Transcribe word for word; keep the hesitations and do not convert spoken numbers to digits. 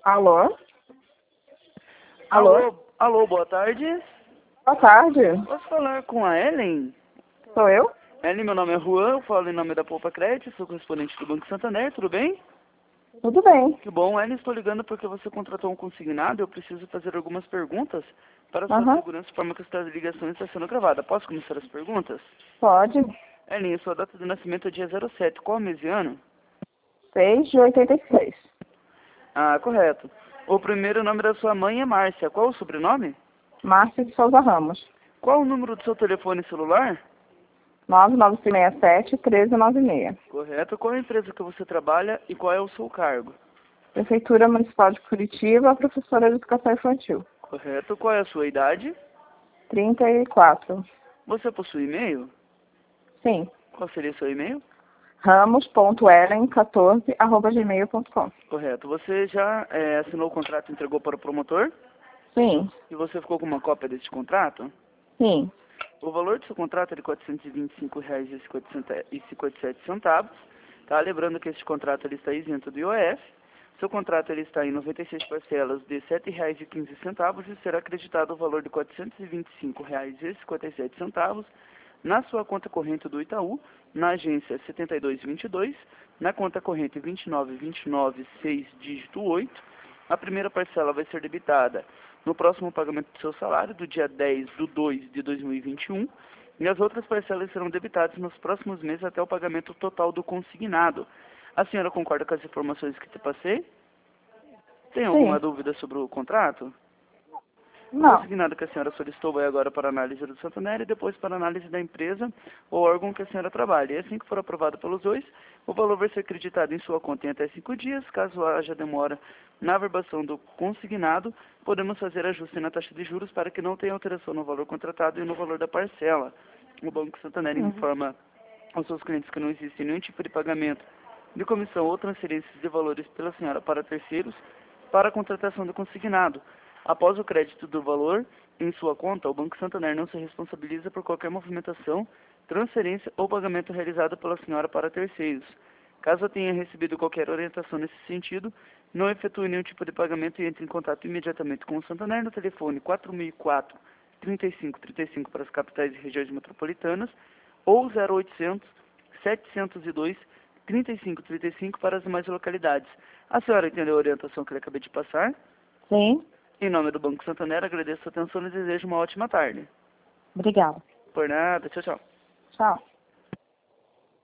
Alô? Alô? Alô, alô, boa tarde. Boa tarde. Posso falar com a Ellen? Sou eu? Ellen, meu nome é Juan, eu falo em nome da Poupa Crédito, sou correspondente do Banco Santander, tudo bem? Tudo bem. Que bom, Ellen, estou ligando porque você contratou um consignado e eu preciso fazer algumas perguntas para a sua Aham. segurança, de forma que esta ligação está sendo gravada. Posso começar as perguntas? Pode. Ellen, sua data de nascimento é dia zero sete, qual mês e ano? seis de oitenta e seis. Ah, correto. O primeiro nome da sua mãe é Márcia, qual o sobrenome? Márcia de Souza Ramos. Qual o número do seu telefone celular? nove nove seis sete, um três nove seis. Correto. Qual é a empresa que você trabalha e qual é o seu cargo? Prefeitura Municipal de Curitiba, professora de Educação Infantil. Correto. Qual é a sua idade? trinta e quatro. Você possui e-mail? Sim. Qual seria seu e-mail? ramos ponto ellen quatorze arroba gmail ponto com. Correto. Você já é, assinou o contrato e entregou para o promotor? Sim. E você ficou com uma cópia desse contrato? Sim. O valor do seu contrato é de quatrocentos e vinte e cinco reais e cinquenta e sete centavos. Tá? Lembrando que este contrato ele está isento do I O F. Seu contrato ele está em noventa e seis parcelas de sete reais e quinze centavos e será acreditado o valor de quatrocentos e vinte e cinco reais e cinquenta e sete centavos na sua conta corrente do Itaú, na agência setenta e dois vinte e dois, na conta corrente vinte e nove vinte e nove, seis, dígito oito. A primeira parcela vai ser debitada no próximo pagamento do seu salário, do dia dez de dois de dois mil e vinte e um, e as outras parcelas serão debitadas nos próximos meses até o pagamento total do consignado. A senhora concorda com as informações que te passei? Tem alguma Sim. dúvida sobre o contrato? O Não. consignado que a senhora solicitou vai agora para análise do Santander e depois para análise da empresa ou órgão que a senhora trabalha. E assim que for aprovado pelos dois, o valor vai ser acreditado em sua conta em até cinco dias. Caso haja demora na averbação do consignado, podemos fazer ajuste na taxa de juros para que não tenha alteração no valor contratado e no valor da parcela. O Banco Santander Uhum. informa aos seus clientes que não existe nenhum tipo de pagamento de comissão ou transferências de valores pela senhora para terceiros para a contratação do consignado. Após o crédito do valor em sua conta, o Banco Santander não se responsabiliza por qualquer movimentação, transferência ou pagamento realizado pela senhora para terceiros. Caso tenha recebido qualquer orientação nesse sentido, não efetue nenhum tipo de pagamento e entre em contato imediatamente com o Santander no telefone quatro mil e quatro, trinta e cinco trinta e cinco para as capitais e regiões metropolitanas ou zero oitocentos, setecentos e dois, trinta e cinco trinta e cinco para as demais localidades. A senhora entendeu a orientação que eu acabei de passar? Sim. Em nome do Banco Santander, agradeço a atenção e desejo uma ótima tarde. Obrigada. Por nada, tchau, tchau. Tchau.